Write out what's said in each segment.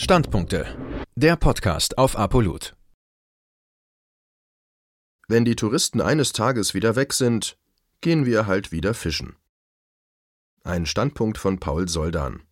Standpunkte. Der Podcast auf Apolut. Wenn die Touristen eines Tages wieder weg sind, gehen wir halt wieder fischen. Ein Standpunkt von Paul Soldan.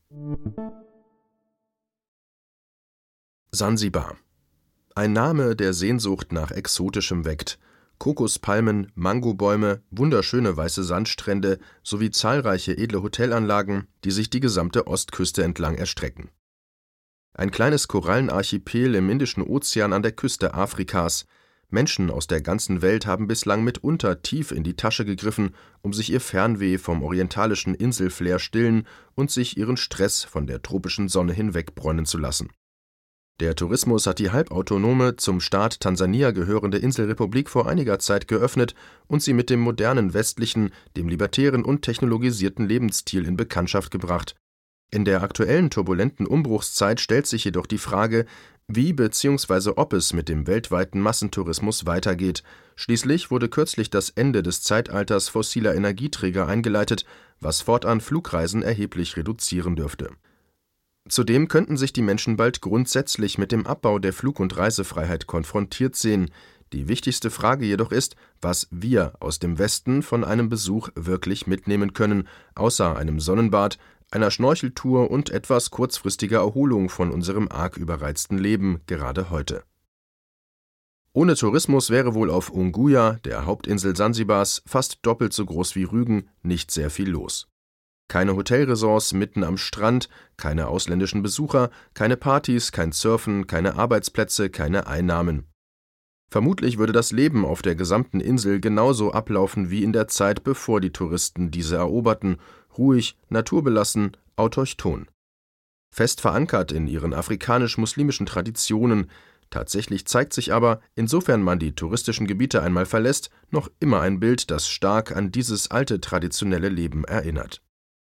Sansibar. Ein Name, der Sehnsucht nach Exotischem weckt. Kokospalmen, Mangobäume, wunderschöne weiße Sandstrände sowie zahlreiche edle Hotelanlagen, die sich die gesamte Ostküste entlang erstrecken. Ein kleines Korallenarchipel im Indischen Ozean an der Küste Afrikas. Menschen aus der ganzen Welt haben bislang mitunter tief in die Tasche gegriffen, um sich ihr Fernweh vom orientalischen Inselflair stillen und sich ihren Stress von der tropischen Sonne hinwegbräunen zu lassen. Der Tourismus hat die halbautonome, zum Staat Tansania gehörende Inselrepublik vor einiger Zeit geöffnet und sie mit dem modernen westlichen, dem libertären und technologisierten Lebensstil in Bekanntschaft gebracht. In der aktuellen turbulenten Umbruchszeit stellt sich jedoch die Frage, wie bzw. ob es mit dem weltweiten Massentourismus weitergeht. Schließlich wurde kürzlich das Ende des Zeitalters fossiler Energieträger eingeleitet, was fortan Flugreisen erheblich reduzieren dürfte. Zudem könnten sich die Menschen bald grundsätzlich mit dem Abbau der Flug- und Reisefreiheit konfrontiert sehen. Die wichtigste Frage jedoch ist, was wir aus dem Westen von einem Besuch wirklich mitnehmen können, außer einem Sonnenbad, einer Schnorcheltour und etwas kurzfristiger Erholung von unserem arg überreizten Leben, gerade heute. Ohne Tourismus wäre wohl auf Unguja, der Hauptinsel Sansibars, fast doppelt so groß wie Rügen, nicht sehr viel los. Keine Hotelresorts mitten am Strand, keine ausländischen Besucher, keine Partys, kein Surfen, keine Arbeitsplätze, keine Einnahmen. Vermutlich würde das Leben auf der gesamten Insel genauso ablaufen wie in der Zeit, bevor die Touristen diese eroberten, ruhig, naturbelassen, autochthon. Fest verankert in ihren afrikanisch-muslimischen Traditionen, tatsächlich zeigt sich aber, insofern man die touristischen Gebiete einmal verlässt, noch immer ein Bild, das stark an dieses alte traditionelle Leben erinnert.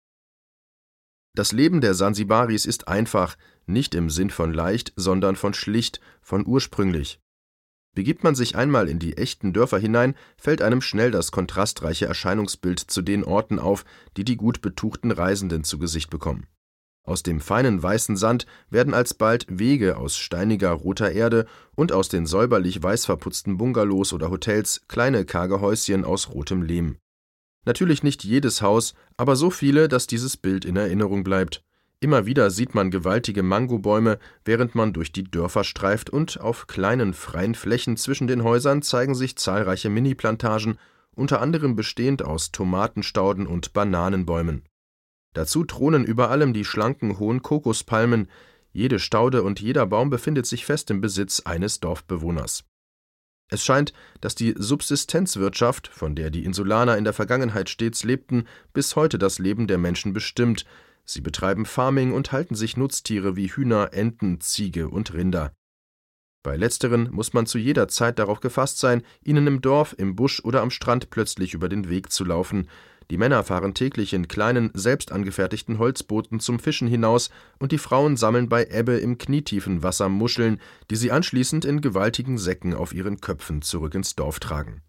Das Leben der Sansibaris ist einfach, nicht im Sinn von leicht, sondern von schlicht, von ursprünglich. Begibt man sich einmal in die echten Dörfer hinein, fällt einem schnell das kontrastreiche Erscheinungsbild zu den Orten auf, die die gut betuchten Reisenden zu Gesicht bekommen. Aus dem feinen weißen Sand werden alsbald Wege aus steiniger roter Erde und aus den säuberlich weiß verputzten Bungalows oder Hotels kleine karge Häuschen aus rotem Lehm. Natürlich nicht jedes Haus, aber so viele, dass dieses Bild in Erinnerung bleibt. Immer wieder sieht man gewaltige Mangobäume, während man durch die Dörfer streift, und auf kleinen freien Flächen zwischen den Häusern zeigen sich zahlreiche Mini-Plantagen, unter anderem bestehend aus Tomatenstauden und Bananenbäumen. Dazu thronen über allem die schlanken, hohen Kokospalmen. Jede Staude und jeder Baum befindet sich fest im Besitz eines Dorfbewohners. Es scheint, dass die Subsistenzwirtschaft, von der die Insulaner in der Vergangenheit stets lebten, bis heute das Leben der Menschen bestimmt. Sie betreiben Farming und halten sich Nutztiere wie Hühner, Enten, Ziege und Rinder. Bei letzteren muss man zu jeder Zeit darauf gefasst sein, ihnen im Dorf, im Busch oder am Strand plötzlich über den Weg zu laufen. Die Männer fahren täglich in kleinen, selbst angefertigten Holzbooten zum Fischen hinaus und die Frauen sammeln bei Ebbe im knietiefen Wasser Muscheln, die sie anschließend in gewaltigen Säcken auf ihren Köpfen zurück ins Dorf tragen.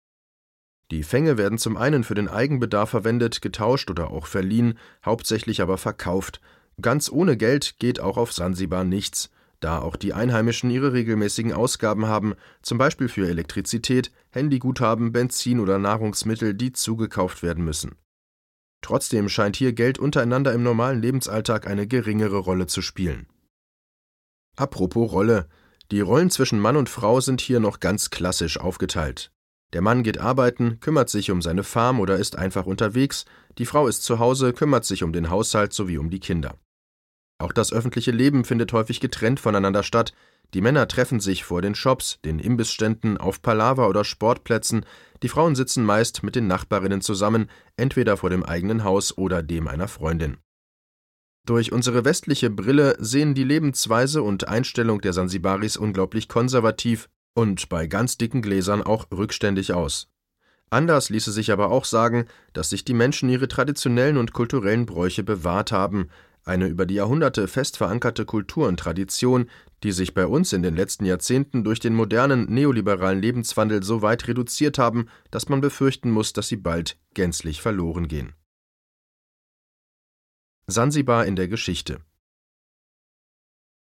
Die Fänge werden zum einen für den Eigenbedarf verwendet, getauscht oder auch verliehen, hauptsächlich aber verkauft. Ganz ohne Geld geht auch auf Sansibar nichts, da auch die Einheimischen ihre regelmäßigen Ausgaben haben, zum Beispiel für Elektrizität, Handyguthaben, Benzin oder Nahrungsmittel, die zugekauft werden müssen. Trotzdem scheint hier Geld untereinander im normalen Lebensalltag eine geringere Rolle zu spielen. Apropos Rolle: Die Rollen zwischen Mann und Frau sind hier noch ganz klassisch aufgeteilt. Der Mann geht arbeiten, kümmert sich um seine Farm oder ist einfach unterwegs, die Frau ist zu Hause, kümmert sich um den Haushalt sowie um die Kinder. Auch das öffentliche Leben findet häufig getrennt voneinander statt. Die Männer treffen sich vor den Shops, den Imbissständen, auf Palaver- oder Sportplätzen. Die Frauen sitzen meist mit den Nachbarinnen zusammen, entweder vor dem eigenen Haus oder dem einer Freundin. Durch unsere westliche Brille sehen die Lebensweise und Einstellung der Sansibaris unglaublich konservativ und bei ganz dicken Gläsern auch rückständig aus. Anders ließe sich aber auch sagen, dass sich die Menschen ihre traditionellen und kulturellen Bräuche bewahrt haben, eine über die Jahrhunderte fest verankerte Kultur und Tradition, die sich bei uns in den letzten Jahrzehnten durch den modernen neoliberalen Lebenswandel so weit reduziert haben, dass man befürchten muss, dass sie bald gänzlich verloren gehen. Sansibar in der Geschichte.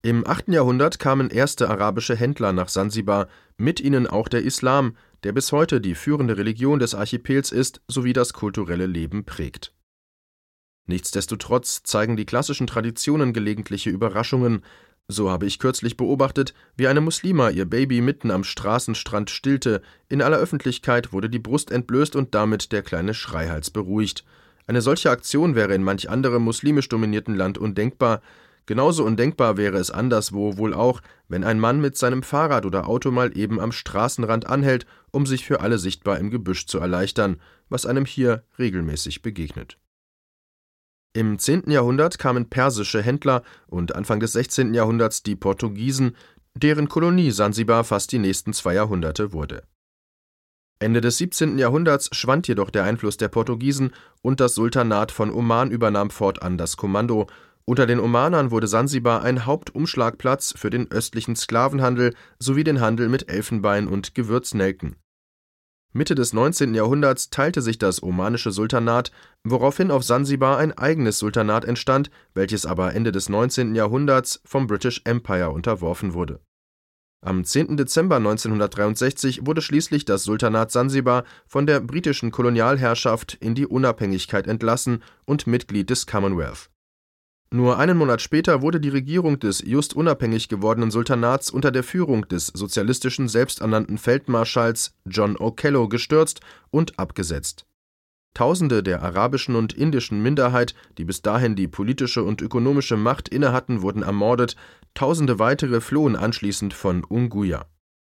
Im 8. Jahrhundert kamen erste arabische Händler nach Sansibar, mit ihnen auch der Islam, der bis heute die führende Religion des Archipels ist sowie das kulturelle Leben prägt. Nichtsdestotrotz zeigen die klassischen Traditionen gelegentliche Überraschungen. So habe ich kürzlich beobachtet, wie eine Muslima ihr Baby mitten am Straßenstrand stillte. In aller Öffentlichkeit wurde die Brust entblößt und damit der kleine Schreihals beruhigt. Eine solche Aktion wäre in manch anderem muslimisch dominierten Land undenkbar. Genauso undenkbar wäre es anderswo wohl auch, wenn ein Mann mit seinem Fahrrad oder Auto mal eben am Straßenrand anhält, um sich für alle sichtbar im Gebüsch zu erleichtern, was einem hier regelmäßig begegnet. Im 10. Jahrhundert kamen persische Händler und Anfang des 16. Jahrhunderts die Portugiesen, deren Kolonie Sansibar fast die nächsten 2 Jahrhunderte wurde. Ende des 17. Jahrhunderts schwand jedoch der Einfluss der Portugiesen und das Sultanat von Oman übernahm fortan das Kommando. Unter den Omanern wurde Sansibar ein Hauptumschlagplatz für den östlichen Sklavenhandel sowie den Handel mit Elfenbein und Gewürznelken. Mitte des 19. Jahrhunderts teilte sich das omanische Sultanat, woraufhin auf Sansibar ein eigenes Sultanat entstand, welches aber Ende des 19. Jahrhunderts vom British Empire unterworfen wurde. Am 10. Dezember 1963 wurde schließlich das Sultanat Sansibar von der britischen Kolonialherrschaft in die Unabhängigkeit entlassen und Mitglied des Commonwealth. Nur einen Monat später wurde die Regierung des just unabhängig gewordenen Sultanats unter der Führung des sozialistischen selbsternannten Feldmarschalls John Okello gestürzt und abgesetzt. Tausende der arabischen und indischen Minderheit, die bis dahin die politische und ökonomische Macht innehatten, wurden ermordet, Tausende weitere flohen anschließend von Unguja.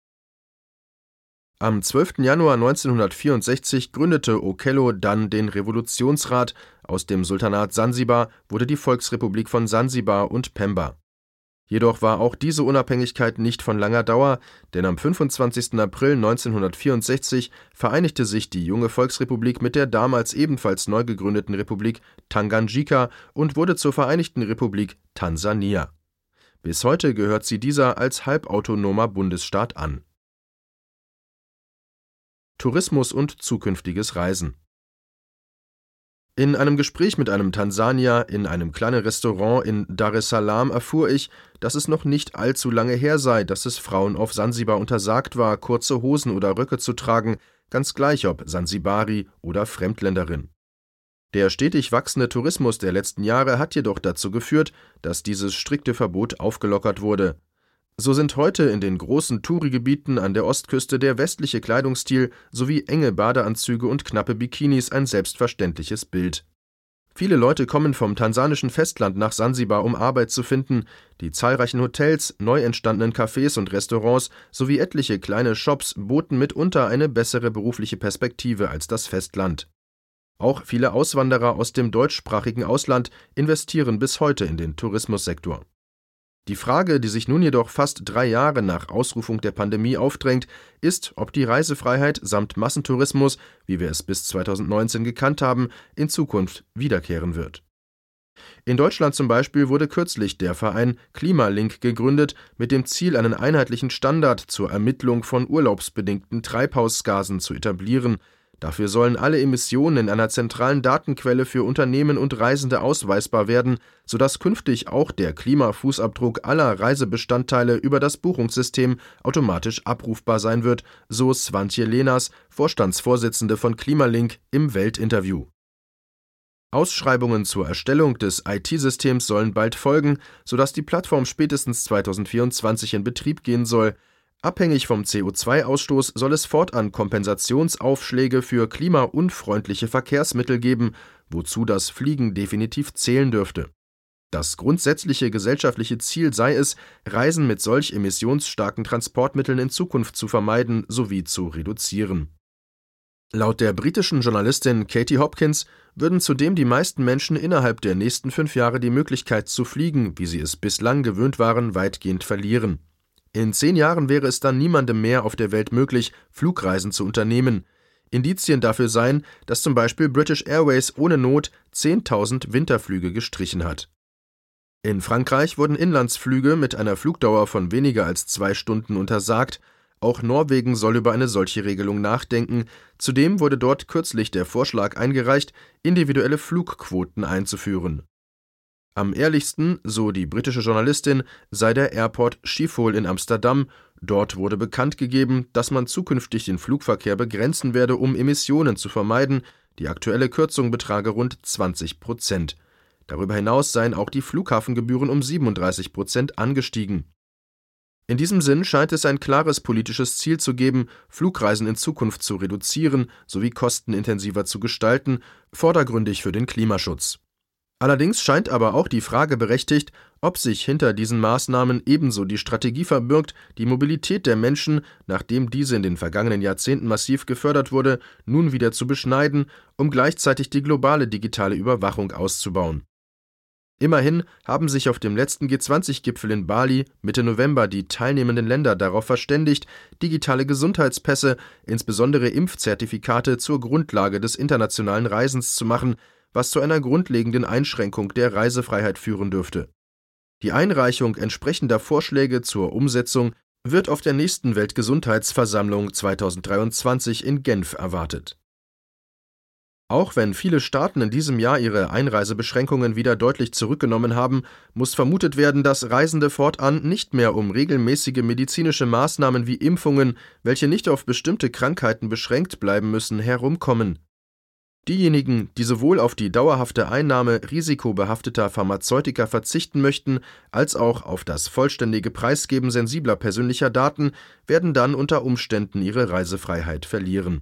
Am 12. Januar 1964 gründete Okello dann den Revolutionsrat. Aus dem Sultanat Sansibar wurde die Volksrepublik von Sansibar und Pemba. Jedoch war auch diese Unabhängigkeit nicht von langer Dauer, denn am 25. April 1964 vereinigte sich die junge Volksrepublik mit der damals ebenfalls neu gegründeten Republik Tanganyika und wurde zur Vereinigten Republik Tansania. Bis heute gehört sie dieser als halbautonomer Bundesstaat an. Tourismus und zukünftiges Reisen. In einem Gespräch mit einem Tansanier in einem kleinen Restaurant in Dar es Salaam erfuhr ich, dass es noch nicht allzu lange her sei, dass es Frauen auf Sansibar untersagt war, kurze Hosen oder Röcke zu tragen, ganz gleich ob Sansibari oder Fremdländerin. Der stetig wachsende Tourismus der letzten Jahre hat jedoch dazu geführt, dass dieses strikte Verbot aufgelockert wurde. So sind heute in den großen Touri-Gebieten an der Ostküste der westliche Kleidungsstil sowie enge Badeanzüge und knappe Bikinis ein selbstverständliches Bild. Viele Leute kommen vom tansanischen Festland nach Sansibar, um Arbeit zu finden. Die zahlreichen Hotels, neu entstandenen Cafés und Restaurants sowie etliche kleine Shops boten mitunter eine bessere berufliche Perspektive als das Festland. Auch viele Auswanderer aus dem deutschsprachigen Ausland investieren bis heute in den Tourismussektor. Die Frage, die sich nun jedoch fast 3 Jahre nach Ausrufung der Pandemie aufdrängt, ist, ob die Reisefreiheit samt Massentourismus, wie wir es bis 2019 gekannt haben, in Zukunft wiederkehren wird. In Deutschland zum Beispiel wurde kürzlich der Verein Klimalink gegründet, mit dem Ziel, einen einheitlichen Standard zur Ermittlung von urlaubsbedingten Treibhausgasen zu etablieren. Dafür sollen alle Emissionen in einer zentralen Datenquelle für Unternehmen und Reisende ausweisbar werden, sodass künftig auch der Klimafußabdruck aller Reisebestandteile über das Buchungssystem automatisch abrufbar sein wird, so Swantje Lenas, Vorstandsvorsitzende von Klimalink, im Weltinterview. Ausschreibungen zur Erstellung des IT-Systems sollen bald folgen, sodass die Plattform spätestens 2024 in Betrieb gehen soll. Abhängig vom CO2-Ausstoß soll es fortan Kompensationsaufschläge für klimaunfreundliche Verkehrsmittel geben, wozu das Fliegen definitiv zählen dürfte. Das grundsätzliche gesellschaftliche Ziel sei es, Reisen mit solch emissionsstarken Transportmitteln in Zukunft zu vermeiden sowie zu reduzieren. Laut der britischen Journalistin Katie Hopkins würden zudem die meisten Menschen innerhalb der nächsten 5 Jahre die Möglichkeit zu fliegen, wie sie es bislang gewöhnt waren, weitgehend verlieren. In 10 Jahren wäre es dann niemandem mehr auf der Welt möglich, Flugreisen zu unternehmen. Indizien dafür seien, dass zum Beispiel British Airways ohne Not 10.000 Winterflüge gestrichen hat. In Frankreich wurden Inlandsflüge mit einer Flugdauer von weniger als 2 Stunden untersagt. Auch Norwegen soll über eine solche Regelung nachdenken. Zudem wurde dort kürzlich der Vorschlag eingereicht, individuelle Flugquoten einzuführen. Am ehrlichsten, so die britische Journalistin, sei der Airport Schiphol in Amsterdam. Dort wurde bekannt gegeben, dass man zukünftig den Flugverkehr begrenzen werde, um Emissionen zu vermeiden. Die aktuelle Kürzung betrage rund 20%. Darüber hinaus seien auch die Flughafengebühren um 37% angestiegen. In diesem Sinn scheint es ein klares politisches Ziel zu geben, Flugreisen in Zukunft zu reduzieren sowie kostenintensiver zu gestalten, vordergründig für den Klimaschutz. Allerdings scheint aber auch die Frage berechtigt, ob sich hinter diesen Maßnahmen ebenso die Strategie verbirgt, die Mobilität der Menschen, nachdem diese in den vergangenen Jahrzehnten massiv gefördert wurde, nun wieder zu beschneiden, um gleichzeitig die globale digitale Überwachung auszubauen. Immerhin haben sich auf dem letzten G20-Gipfel in Bali Mitte November die teilnehmenden Länder darauf verständigt, digitale Gesundheitspässe, insbesondere Impfzertifikate, zur Grundlage des internationalen Reisens zu machen, was zu einer grundlegenden Einschränkung der Reisefreiheit führen dürfte. Die Einreichung entsprechender Vorschläge zur Umsetzung wird auf der nächsten Weltgesundheitsversammlung 2023 in Genf erwartet. Auch wenn viele Staaten in diesem Jahr ihre Einreisebeschränkungen wieder deutlich zurückgenommen haben, muss vermutet werden, dass Reisende fortan nicht mehr um regelmäßige medizinische Maßnahmen wie Impfungen, welche nicht auf bestimmte Krankheiten beschränkt bleiben müssen, herumkommen. Diejenigen, die sowohl auf die dauerhafte Einnahme risikobehafteter Pharmazeutika verzichten möchten, als auch auf das vollständige Preisgeben sensibler persönlicher Daten, werden dann unter Umständen ihre Reisefreiheit verlieren.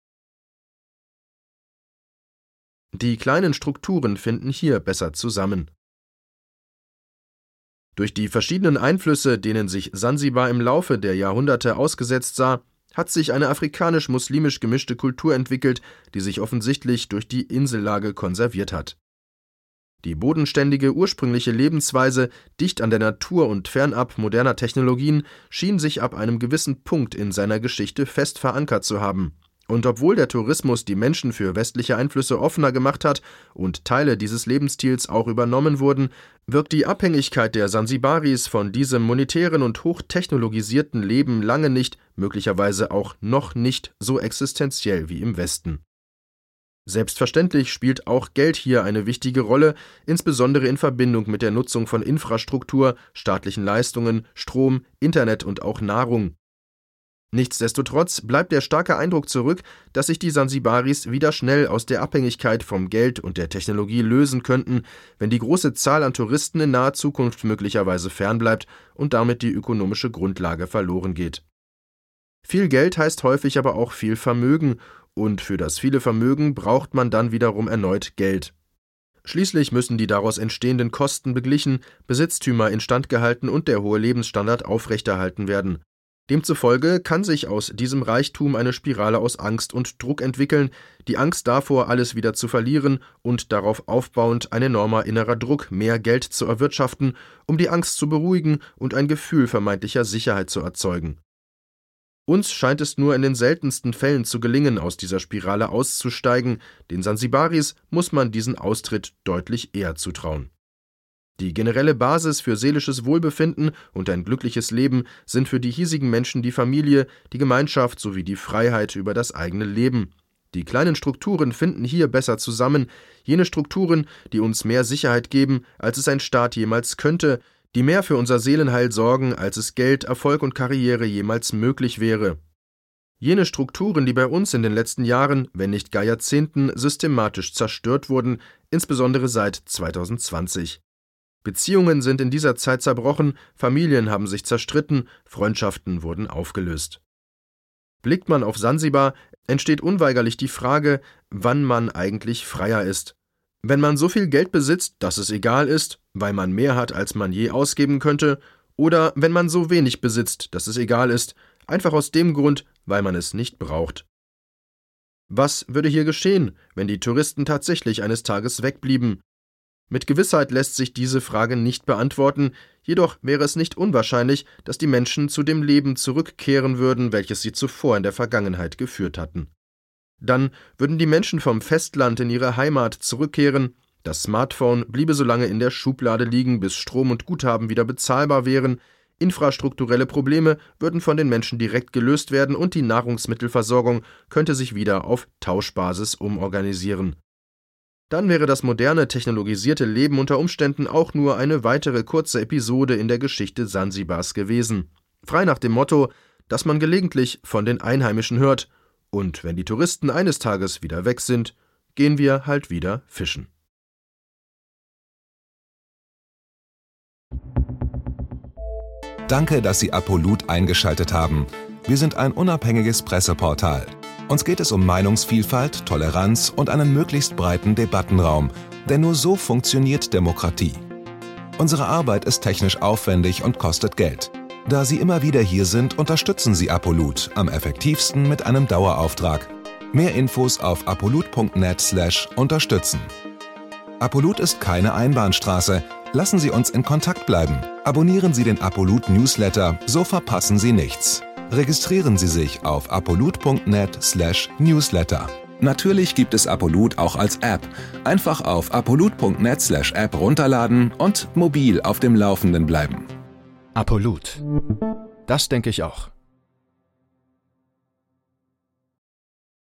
Die kleinen Strukturen finden hier besser zusammen. Durch die verschiedenen Einflüsse, denen sich Sansibar im Laufe der Jahrhunderte ausgesetzt sah, hat sich eine afrikanisch-muslimisch gemischte Kultur entwickelt, die sich offensichtlich durch die Insellage konserviert hat. Die bodenständige ursprüngliche Lebensweise, dicht an der Natur und fernab moderner Technologien, schien sich ab einem gewissen Punkt in seiner Geschichte fest verankert zu haben. Und obwohl der Tourismus die Menschen für westliche Einflüsse offener gemacht hat und Teile dieses Lebensstils auch übernommen wurden, wirkt die Abhängigkeit der Sansibaris von diesem monetären und hochtechnologisierten Leben lange nicht, möglicherweise auch noch nicht, so existenziell wie im Westen. Selbstverständlich spielt auch Geld hier eine wichtige Rolle, insbesondere in Verbindung mit der Nutzung von Infrastruktur, staatlichen Leistungen, Strom, Internet und auch Nahrung. Nichtsdestotrotz bleibt der starke Eindruck zurück, dass sich die Sansibaris wieder schnell aus der Abhängigkeit vom Geld und der Technologie lösen könnten, wenn die große Zahl an Touristen in naher Zukunft möglicherweise fernbleibt und damit die ökonomische Grundlage verloren geht. Viel Geld heißt häufig aber auch viel Vermögen, und für das viele Vermögen braucht man dann wiederum erneut Geld. Schließlich müssen die daraus entstehenden Kosten beglichen, Besitztümer instand gehalten und der hohe Lebensstandard aufrechterhalten werden. Demzufolge kann sich aus diesem Reichtum eine Spirale aus Angst und Druck entwickeln, die Angst davor, alles wieder zu verlieren und darauf aufbauend ein enormer innerer Druck, mehr Geld zu erwirtschaften, um die Angst zu beruhigen und ein Gefühl vermeintlicher Sicherheit zu erzeugen. Uns scheint es nur in den seltensten Fällen zu gelingen, aus dieser Spirale auszusteigen, den Sansibaris muss man diesen Austritt deutlich eher zutrauen. Die generelle Basis für seelisches Wohlbefinden und ein glückliches Leben sind für die hiesigen Menschen die Familie, die Gemeinschaft sowie die Freiheit über das eigene Leben. Die kleinen Strukturen finden hier besser zusammen, jene Strukturen, die uns mehr Sicherheit geben, als es ein Staat jemals könnte, die mehr für unser Seelenheil sorgen, als es Geld, Erfolg und Karriere jemals möglich wäre. Jene Strukturen, die bei uns in den letzten Jahren, wenn nicht gar Jahrzehnten, systematisch zerstört wurden, insbesondere seit 2020. Beziehungen sind in dieser Zeit zerbrochen, Familien haben sich zerstritten, Freundschaften wurden aufgelöst. Blickt man auf Sansibar, entsteht unweigerlich die Frage, wann man eigentlich freier ist. Wenn man so viel Geld besitzt, dass es egal ist, weil man mehr hat, als man je ausgeben könnte, oder wenn man so wenig besitzt, dass es egal ist, einfach aus dem Grund, weil man es nicht braucht. Was würde hier geschehen, wenn die Touristen tatsächlich eines Tages wegblieben? Mit Gewissheit lässt sich diese Frage nicht beantworten, jedoch wäre es nicht unwahrscheinlich, dass die Menschen zu dem Leben zurückkehren würden, welches sie zuvor in der Vergangenheit geführt hatten. Dann würden die Menschen vom Festland in ihre Heimat zurückkehren, das Smartphone bliebe so lange in der Schublade liegen, bis Strom und Guthaben wieder bezahlbar wären, infrastrukturelle Probleme würden von den Menschen direkt gelöst werden und die Nahrungsmittelversorgung könnte sich wieder auf Tauschbasis umorganisieren. Dann wäre das moderne, technologisierte Leben unter Umständen auch nur eine weitere kurze Episode in der Geschichte Sansibars gewesen. Frei nach dem Motto, dass man gelegentlich von den Einheimischen hört. Und wenn die Touristen eines Tages wieder weg sind, gehen wir halt wieder fischen. Danke, dass Sie Apolut eingeschaltet haben. Wir sind ein unabhängiges Presseportal. Uns geht es um Meinungsvielfalt, Toleranz und einen möglichst breiten Debattenraum, denn nur so funktioniert Demokratie. Unsere Arbeit ist technisch aufwendig und kostet Geld. Da Sie immer wieder hier sind, unterstützen Sie Apolut am effektivsten mit einem Dauerauftrag. Mehr Infos auf apolut.net/unterstützen. Apolut ist keine Einbahnstraße. Lassen Sie uns in Kontakt bleiben. Abonnieren Sie den Apolut Newsletter, so verpassen Sie nichts. Registrieren Sie sich auf apolut.net/newsletter. Natürlich gibt es Apolut auch als App. Einfach auf apolut.net/app runterladen und mobil auf dem Laufenden bleiben. Apolut. Das denke ich auch.